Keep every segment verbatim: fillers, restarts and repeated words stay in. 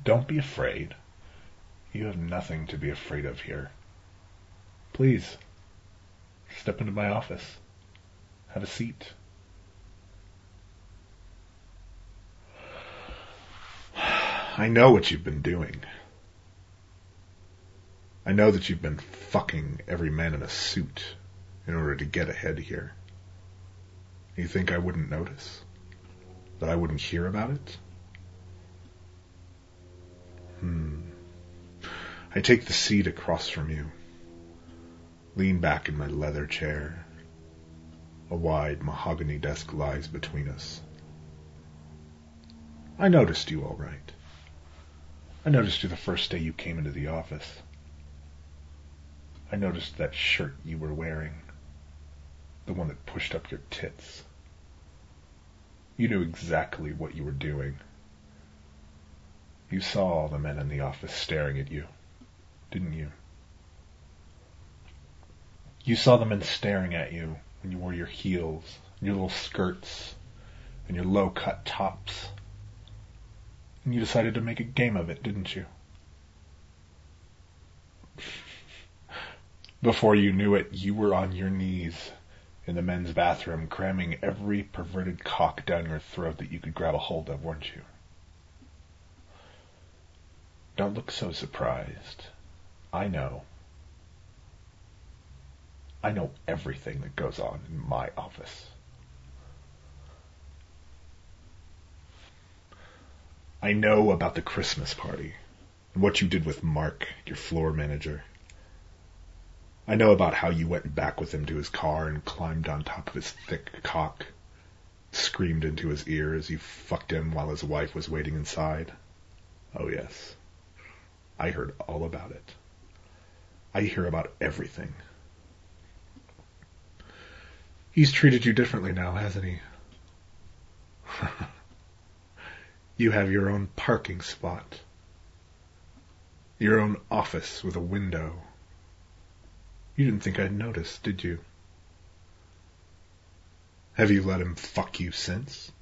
Don't be afraid. You have nothing to be afraid of here. Please, step into my office. Have a seat. I know what you've been doing. I know that you've been fucking every man in a suit in order to get ahead here. You think I wouldn't notice? That I wouldn't hear about it? Hmm. I take the seat across from you. Lean back in my leather chair. A wide mahogany desk lies between us. I noticed you all right. I noticed you the first day you came into the office. I noticed that shirt you were wearing. The one that pushed up your tits. You knew exactly what you were doing. You saw all the men in the office staring at you, didn't you? You saw the men staring at you when you wore your heels, and your little skirts, and your low-cut tops. And you decided to make a game of it, didn't you? Before you knew it, you were on your knees in the men's bathroom, cramming every perverted cock down your throat that you could grab a hold of, weren't you? Don't look so surprised. I know. I know everything that goes on in my office. I know about the Christmas party and what you did with Mark, your floor manager. I know about how you went back with him to his car and climbed on top of his thick cock, screamed into his ear as you fucked him while his wife was waiting inside. Oh yes, I heard all about it. I hear about everything. He's treated you differently now, hasn't he? You have your own parking spot. Your own office with a window. You didn't think I'd notice, did you? Have you let him fuck you since?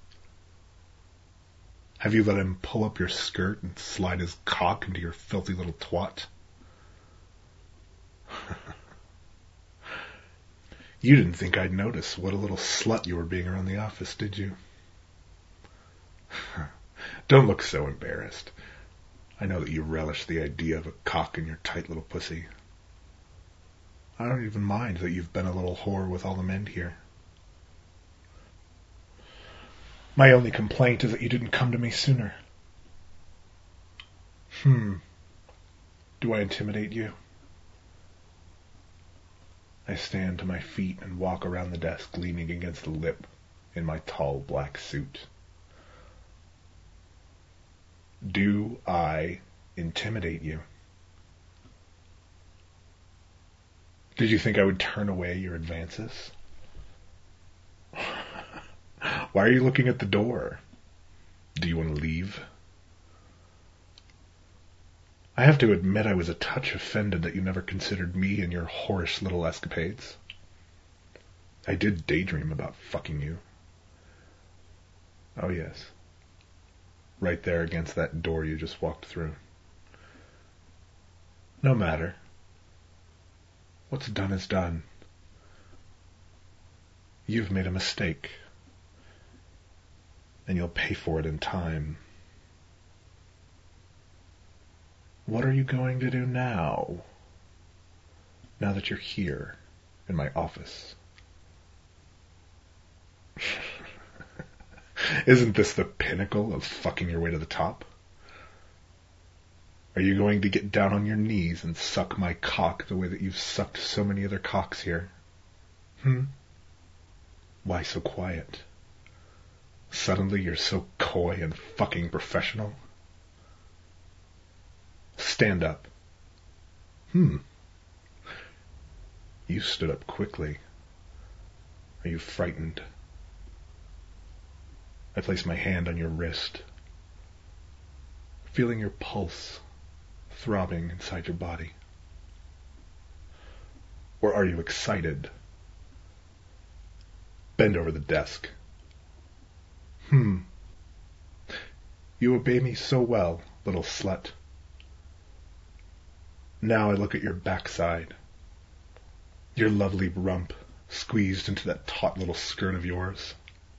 Have you let him pull up your skirt and slide his cock into your filthy little twat? You didn't think I'd notice what a little slut you were being around the office, did you? Don't look so embarrassed. I know that you relish the idea of a cock in your tight little pussy. I don't even mind that you've been a little whore with all the men here. My only complaint is that you didn't come to me sooner. Hmm. Do I intimidate you? I stand to my feet and walk around the desk, leaning against the lip in my tall black suit. Do I intimidate you? Did you think I would turn away your advances? Why are you looking at the door? Do you want to leave? I have to admit I was a touch offended that you never considered me in your whorish little escapades. I did daydream about fucking you. Oh yes. Right there against that door you just walked through. No matter. What's done is done. You've made a mistake. And you'll pay for it in time. What are you going to do now? Now that you're here in my office. Isn't this the pinnacle of fucking your way to the top? Are you going to get down on your knees and suck my cock the way that you've sucked so many other cocks here? Hmm? Why so quiet? Suddenly you're so coy and fucking professional? Stand up. Hmm. You stood up quickly. Are you frightened? I place my hand on your wrist, feeling your pulse throbbing inside your body. Or are you excited? Bend over the desk. Hmm. You obey me so well little slut. Now I look at your backside, your lovely rump squeezed into that taut little skirt of yours.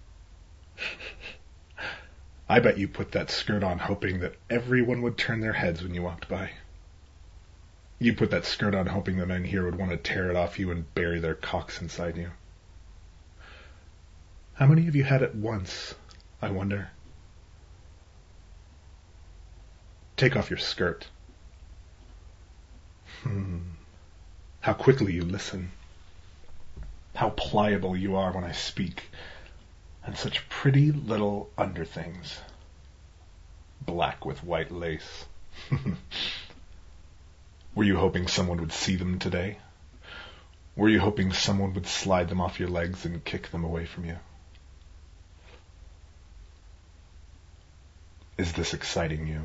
I bet you put that skirt on hoping that everyone would turn their heads when you walked by. You put that skirt on hoping the men here would want to tear it off you and bury their cocks inside you. How many have you had at once, I wonder? Take off your skirt. Hmm. How quickly you listen. How pliable you are when I speak. And such pretty little underthings. Black with white lace. Were you hoping someone would see them today? Were you hoping someone would slide them off your legs and kick them away from you? Is this exciting you?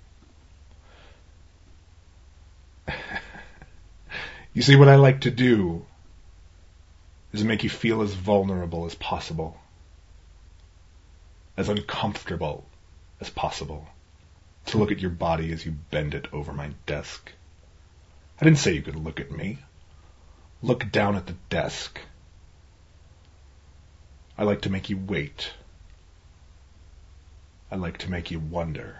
You see, what I like to do is make you feel as vulnerable as possible, as uncomfortable as possible, to look at your body as you bend it over my desk. I didn't say you could look at me. Look down at the desk. I like to make you wait. I like to make you wonder.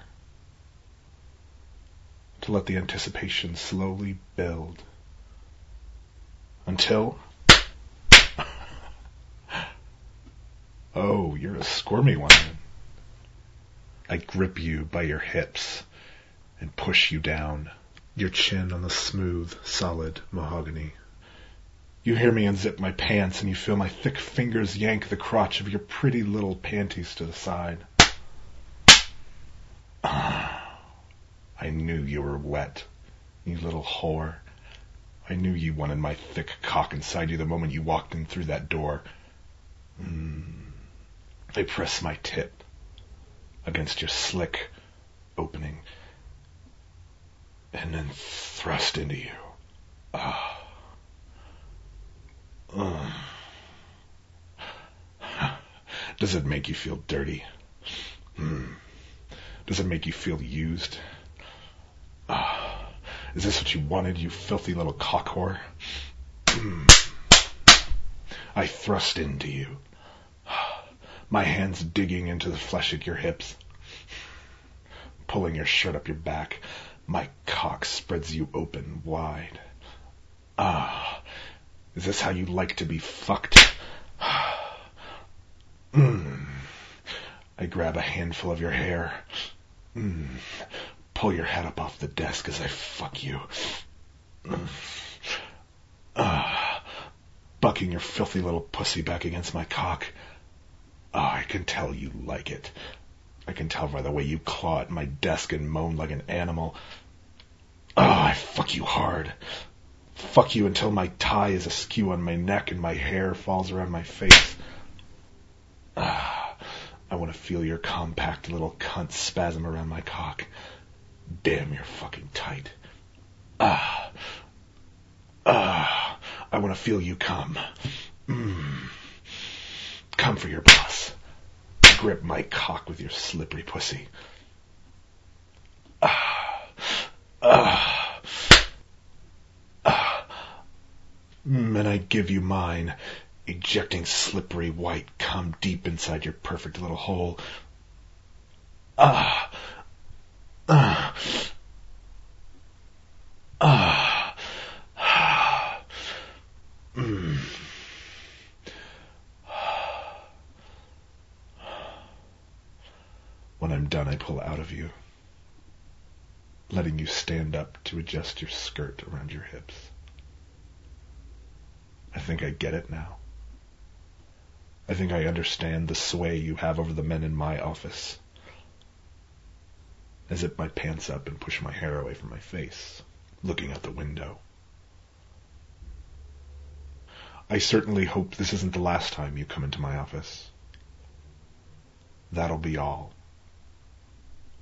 To let the anticipation slowly build. Until... Oh, you're a squirmy one. I grip you by your hips and push you down, your chin on the smooth, solid mahogany. You hear me unzip my pants and you feel my thick fingers yank the crotch of your pretty little panties to the side. I knew you were wet, you little whore. I knew you wanted my thick cock inside you the moment you walked in through that door. Mm. I press my tip against your slick opening and then thrust into you. Ah. Uh. Does it make you feel dirty? Hmm. Does it make you feel used? Ah. Is this what you wanted, you filthy little cock whore? Mm. I thrust into you, my hands digging into the flesh at your hips, pulling your shirt up your back. My cock spreads you open wide. Ah, is this how you like to be fucked? Mm. I grab a handful of your hair. Mm. Pull your head up off the desk as I fuck you. Mm. Ah, bucking your filthy little pussy back against my cock. Ah, I can tell you like it. I can tell by the way you claw at my desk and moan like an animal. Ah, I fuck you hard. Fuck you until my tie is askew on my neck and my hair falls around my face. Ah, I want to feel your compact little cunt spasm around my cock. Damn, you're fucking tight. Ah. Ah. I want to feel you come. Mm. Come for your boss. Grip my cock with your slippery pussy. Ah. Ah. Ah. Mm, and I give you mine, ejecting slippery white cum deep inside your perfect little hole. Ah. Ah. Ah. Ah. Mm. When I'm done, I pull out of you, letting you stand up to adjust your skirt around your hips. I think I get it now. I think I understand the sway you have over the men in my office. I zip my pants up and push my hair away from my face, looking out the window. I certainly hope this isn't the last time you come into my office. That'll be all.